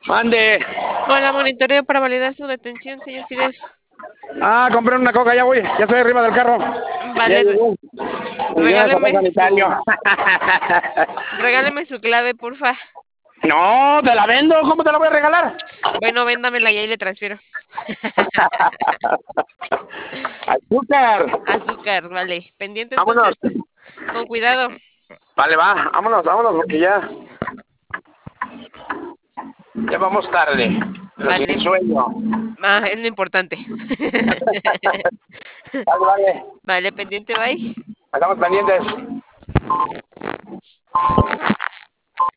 Mande. Hola, monitoreo para validar su detención, señor Fidesz. Compré una coca, ya voy. Ya estoy arriba del carro. Ya Vale, llegó. Funciona el papel regáleme sanitario. regáleme su clave, porfa. No, te la vendo. ¿Cómo te la voy a regalar? Bueno, véndamela y ahí le transfiero. Azúcar. Azúcar, vale. Pendiente Vámonos. entonces. Con cuidado. Vale, va. Vámonos, vámonos, porque ya vamos tarde. Pero sin Vale. sueño. Es lo importante. Vale, vale. Vale, pendiente, bye. Estamos pendientes.